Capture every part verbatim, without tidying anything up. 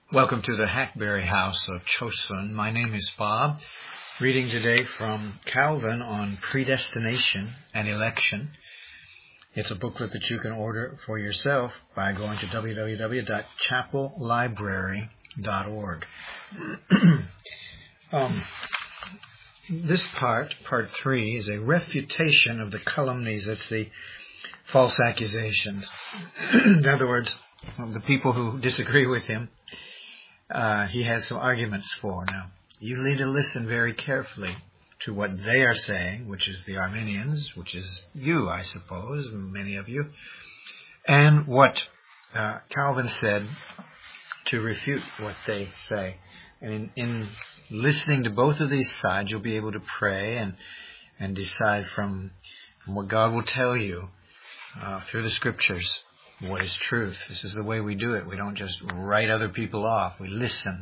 Welcome to the Hackberry House of Chosun. My name is Bob. Reading today from Calvin on predestination and election. It's a booklet that you can order for yourself by going to w w w dot chapel library dot org. um, this part, part three, is a refutation of the calumnies. It's the false accusations. In other words, the people who disagree with him, Uh, he has some arguments for. Now, you need to listen very carefully to what they are saying, which is the Arminians, which is you, I suppose, many of you, and what uh, Calvin said to refute what they say. And in, in listening to both of these sides, you'll be able to pray and and decide from, from what God will tell you uh, through the Scriptures what is truth. This is the way we do it. We don't just write other people off. We listen.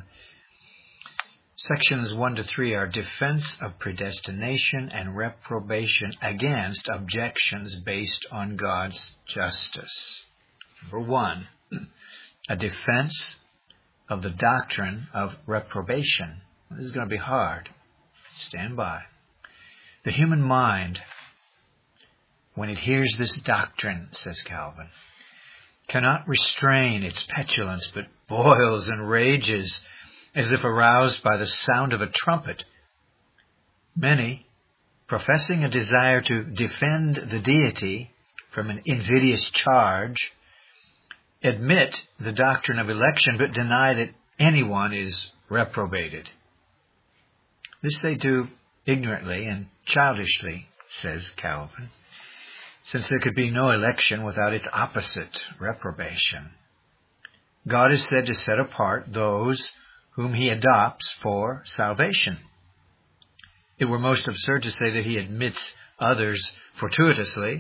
Sections one to three are defense of predestination and reprobation against objections based on God's justice. Number one, a defense of the doctrine of reprobation. This is going to be hard. Stand by. The human mind, when it hears this doctrine, says Calvin, cannot restrain its petulance, but boils and rages as if aroused by the sound of a trumpet. Many, professing a desire to defend the deity from an invidious charge, admit the doctrine of election, but deny that anyone is reprobated. This they do ignorantly and childishly, says Calvin, since there could be no election without its opposite, reprobation. God is said to set apart those whom he adopts for salvation. It were most absurd to say that he admits others fortuitously,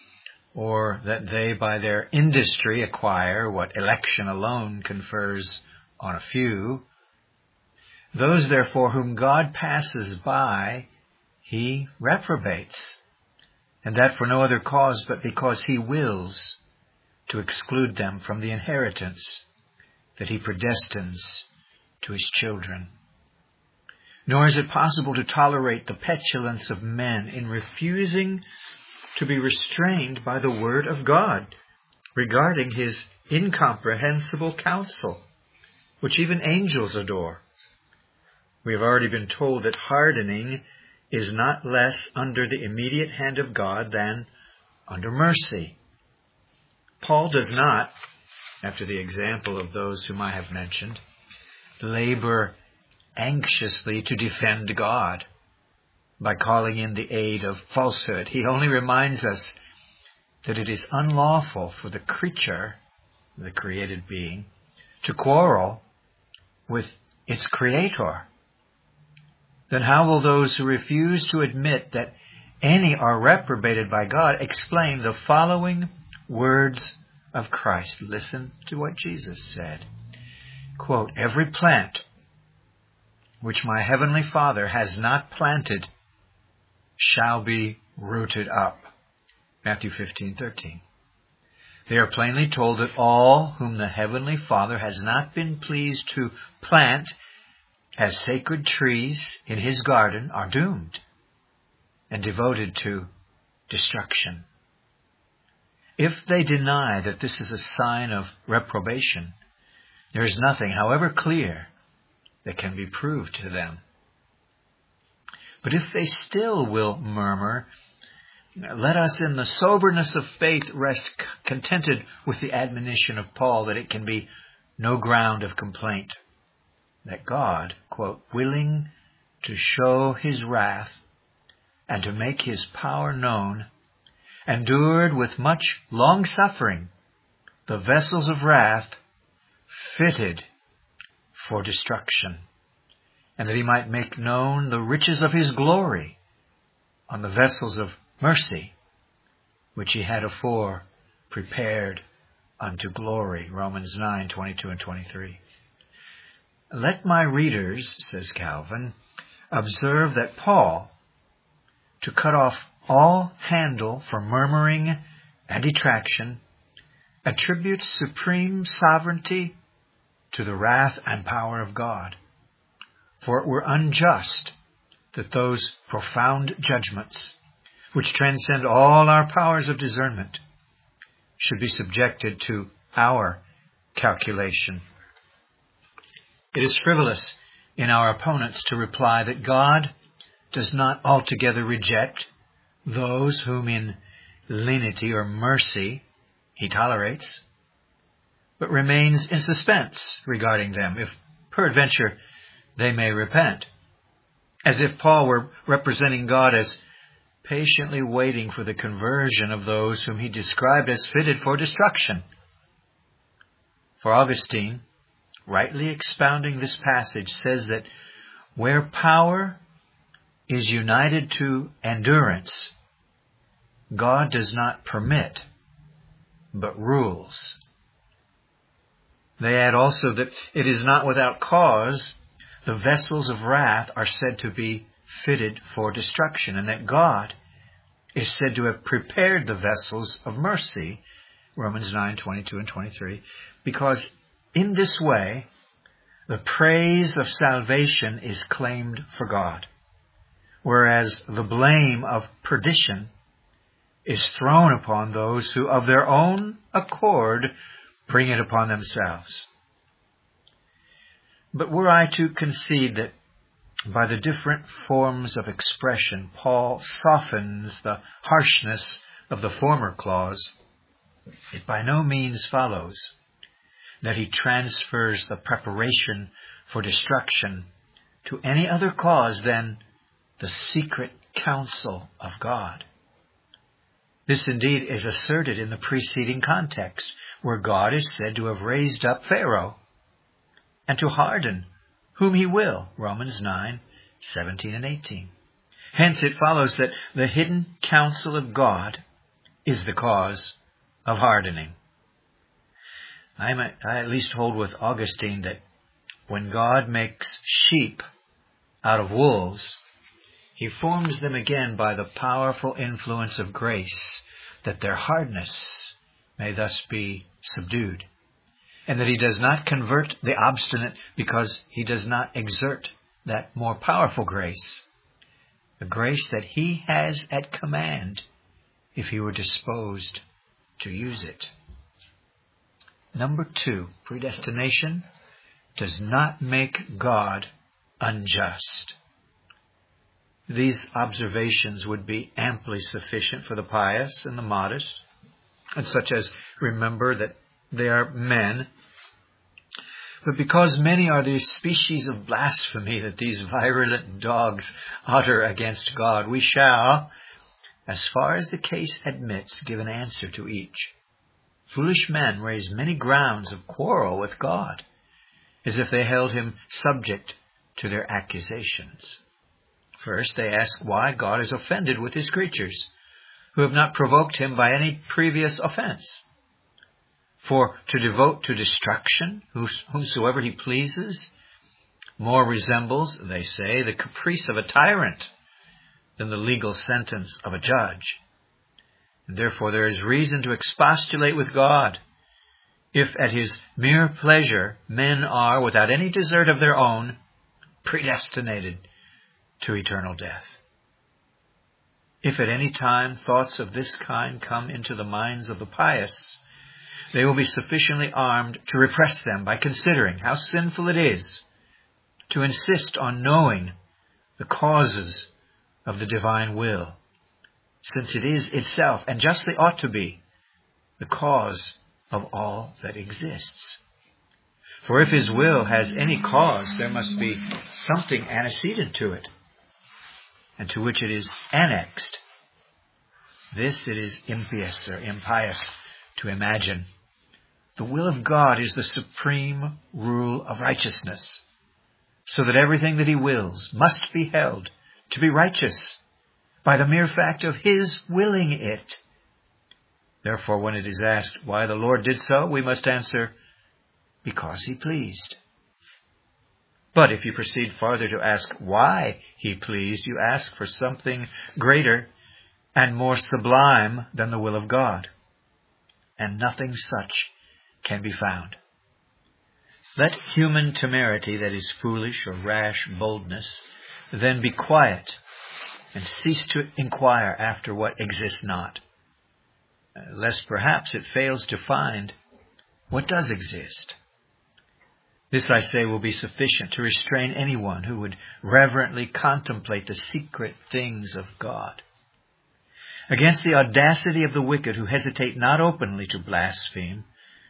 or that they by their industry acquire what election alone confers on a few. Those, therefore, whom God passes by, he reprobates, and that for no other cause but because he wills to exclude them from the inheritance that he predestines to his children. Nor is it possible to tolerate the petulance of men in refusing to be restrained by the word of God regarding his incomprehensible counsel, which even angels adore. We have already been told that hardening is not less under the immediate hand of God than under mercy. Paul does not, after the example of those whom I have mentioned, labor anxiously to defend God by calling in the aid of falsehood. He only reminds us that it is unlawful for the creature, the created being, to quarrel with its creator. Then how will those who refuse to admit that any are reprobated by God explain the following words of Christ? Listen to what Jesus said. Quote, "Every plant which my heavenly Father has not planted shall be rooted up." Matthew fifteen thirteen. They are plainly told that all whom the heavenly Father has not been pleased to plant as sacred trees in his garden are doomed and devoted to destruction. If they deny that this is a sign of reprobation, there is nothing, however clear, that can be proved to them. But if they still will murmur, let us in the soberness of faith rest contented with the admonition of Paul that it can be no ground of complaint, that God, quote, willing to show his wrath and to make his power known, endured with much long-suffering the vessels of wrath fitted for destruction, and that he might make known the riches of his glory on the vessels of mercy, which he had afore prepared unto glory. Romans nine, twenty-two and twenty-three. Let my readers, says Calvin, observe that Paul, to cut off all handle for murmuring and detraction, attributes supreme sovereignty to the wrath and power of God. For it were unjust that those profound judgments, which transcend all our powers of discernment, should be subjected to our calculation. It is frivolous in our opponents to reply that God does not altogether reject those whom in lenity or mercy he tolerates, but remains in suspense regarding them, if peradventure they may repent, as if Paul were representing God as patiently waiting for the conversion of those whom he described as fitted for destruction. For Augustine, rightly expounding this passage, says that where power is united to endurance, God does not permit, but rules. They add also that it is not without cause the vessels of wrath are said to be fitted for destruction, and that God is said to have prepared the vessels of mercy, Romans nine, twenty-two and twenty-three, because in this way the praise of salvation is claimed for God, whereas the blame of perdition is thrown upon those who of their own accord bring it upon themselves. But were I to concede that by the different forms of expression Paul softens the harshness of the former clause, it by no means follows that he transfers the preparation for destruction to any other cause than the secret counsel of God. This indeed is asserted in the preceding context, where God is said to have raised up Pharaoh and to harden whom he will, Romans nine, seventeen and eighteen. Hence it follows that the hidden counsel of God is the cause of hardening. I, might, I at least hold with Augustine that when God makes sheep out of wolves, he forms them again by the powerful influence of grace, that their hardness may thus be subdued, and that he does not convert the obstinate because he does not exert that more powerful grace, the grace that he has at command if he were disposed to use it. Number two, predestination does not make God unjust. These observations would be amply sufficient for the pious and the modest, and such as remember that they are men. But because many are the species of blasphemy that these virulent dogs utter against God, we shall, as far as the case admits, give an answer to each. Foolish men raise many grounds of quarrel with God, as if they held him subject to their accusations. First, they ask why God is offended with his creatures, who have not provoked him by any previous offense. For to devote to destruction whomsoever he pleases more resembles, they say, the caprice of a tyrant than the legal sentence of a judge. And therefore there is reason to expostulate with God if at his mere pleasure men are, without any desert of their own, predestinated to eternal death. If at any time thoughts of this kind come into the minds of the pious, they will be sufficiently armed to repress them by considering how sinful it is to insist on knowing the causes of the divine will, since it is itself, and justly ought to be, the cause of all that exists. For if his will has any cause, there must be something antecedent to it, and to which it is annexed. This it is impious or impious to imagine. The will of God is the supreme rule of righteousness, so that everything that he wills must be held to be righteous by the mere fact of his willing it. Therefore, when it is asked why the Lord did so, we must answer, because he pleased. But if you proceed farther to ask why he pleased, you ask for something greater and more sublime than the will of God, and nothing such can be found. Let human temerity, that is foolish or rash boldness, then be quiet and cease to inquire after what exists not, lest perhaps it fails to find what does exist. This, I say, will be sufficient to restrain anyone who would reverently contemplate the secret things of God. Against the audacity of the wicked who hesitate not openly to blaspheme,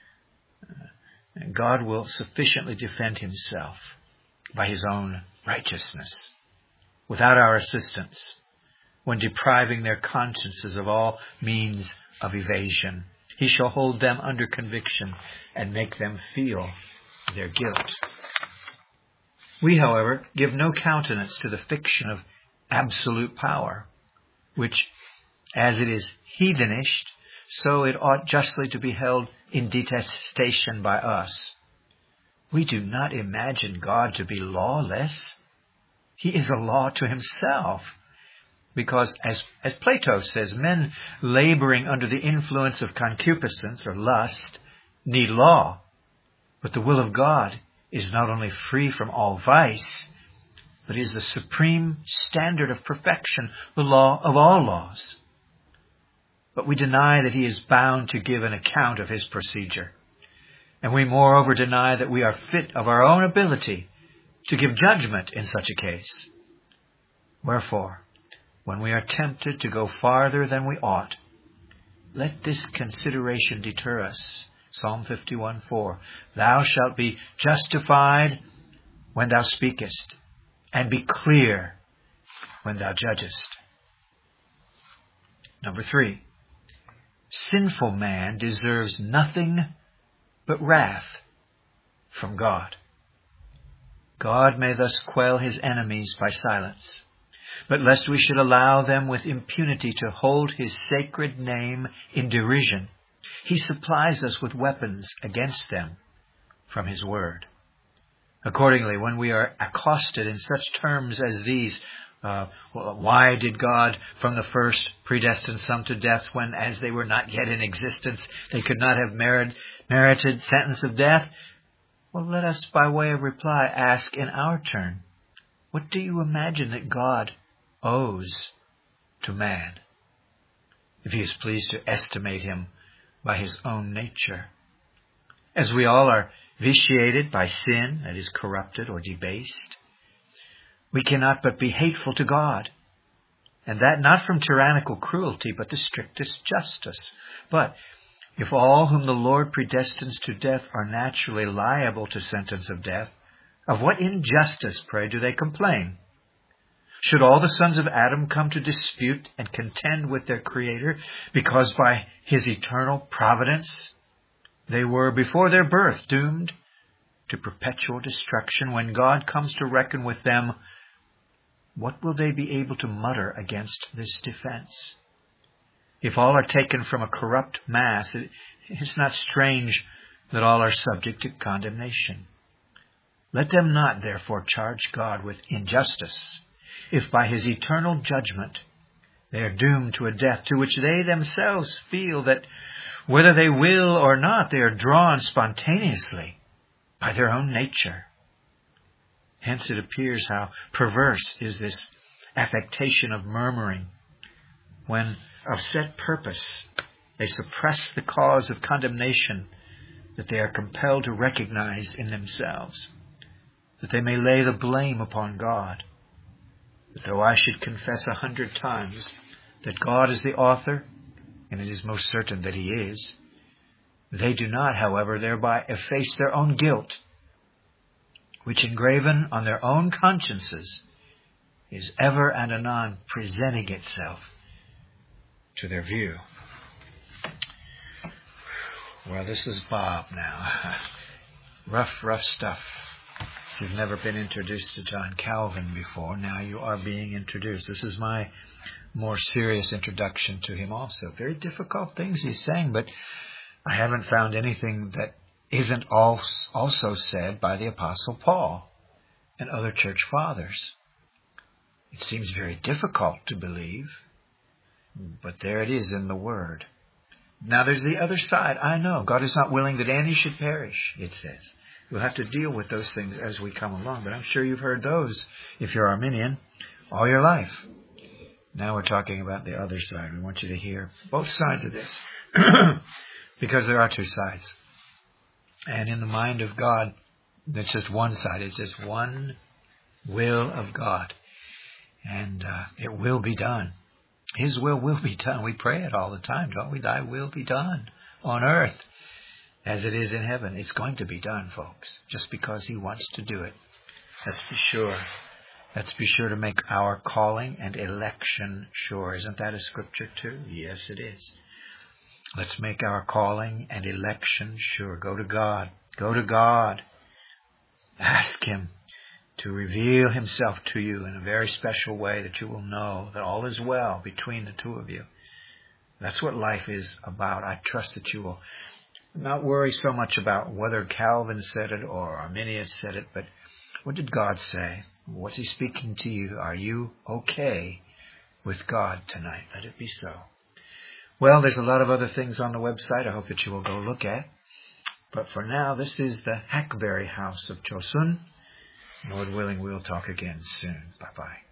God will sufficiently defend himself by his own righteousness, without our assistance, when depriving their consciences of all means of evasion. He shall hold them under conviction and make them feel their guilt. We, however, give no countenance to the fiction of absolute power, which, as it is heathenished, so it ought justly to be held in detestation by us. We do not imagine God to be lawless. He is a law to himself, because, as, as Plato says, men laboring under the influence of concupiscence or lust need law. But the will of God is not only free from all vice, but is the supreme standard of perfection, the law of all laws. But we deny that he is bound to give an account of his procedure. And we moreover deny that we are fit of our own ability to give judgment in such a case. Wherefore, when we are tempted to go farther than we ought, let this consideration deter us. Psalm fifty-one four. Thou shalt be justified when thou speakest, and be clear when thou judgest. Number three. Sinful man deserves nothing but wrath from God. God may thus quell his enemies by silence, but lest we should allow them with impunity to hold his sacred name in derision, he supplies us with weapons against them from his word. Accordingly, when we are accosted in such terms as these, uh, why did God from the first predestine some to death when, as they were not yet in existence, they could not have merit, merited sentence of death? Well, let us, by way of reply, ask in our turn, what do you imagine that God owes to man, if he is pleased to estimate him by his own nature? As we all are vitiated by sin, that is corrupted or debased, we cannot but be hateful to God, and that not from tyrannical cruelty, but the strictest justice. But if all whom the Lord predestines to death are naturally liable to sentence of death, of what injustice, pray, do they complain? Should all the sons of Adam come to dispute and contend with their Creator, because by his eternal providence they were before their birth doomed to perpetual destruction? When God comes to reckon with them, what will they be able to mutter against this defense? If all are taken from a corrupt mass, it is not strange that all are subject to condemnation. Let them not, therefore, charge God with injustice, if by his eternal judgment they are doomed to a death to which they themselves feel that, whether they will or not, they are drawn spontaneously by their own nature. Hence it appears how perverse is this affectation of murmuring, when of set purpose they suppress the cause of condemnation that they are compelled to recognize in themselves, that they may lay the blame upon God. But though I should confess a hundred times that God is the author, and it is most certain that he is, they do not, however, thereby efface their own guilt, which engraven on their own consciences is ever and anon presenting itself to their view. Well, this is Bob now. rough, rough stuff. If you've never been introduced to John Calvin before, now you are being introduced. This is my more serious introduction to him also. Very difficult things he's saying, but I haven't found anything that isn't also said by the Apostle Paul and other church fathers. It seems very difficult to believe, but there it is in the Word. Now there's the other side. I know God is not willing that any should perish, it says, We'll have to deal with those things as we come along. But I'm sure you've heard those, if you're Arminian, all your life. Now we're talking about the other side. We want you to hear both sides of this. Because there are two sides. And in the mind of God, it's just one side. It's just one will of God. And uh, it will be done. His will will be done. We pray it all the time, don't we? Thy will be done on earth as it is in heaven. It's going to be done, folks, just because He wants to do it. Let's be sure. Let's be sure to make our calling and election sure. Isn't that a scripture too? Yes, it is. Let's make our calling and election sure. Go to God. Go to God. Ask Him to reveal Himself to you in a very special way that you will know that all is well between the two of you. That's what life is about. I trust that you will not worry so much about whether Calvin said it or Arminius said it, but what did God say? What's He speaking to you? Are you okay with God tonight? Let it be so. Well, there's a lot of other things on the website I hope that you will go look at. But for now, this is the Hackberry House of Chosun. Lord willing, we'll talk again soon. Bye-bye.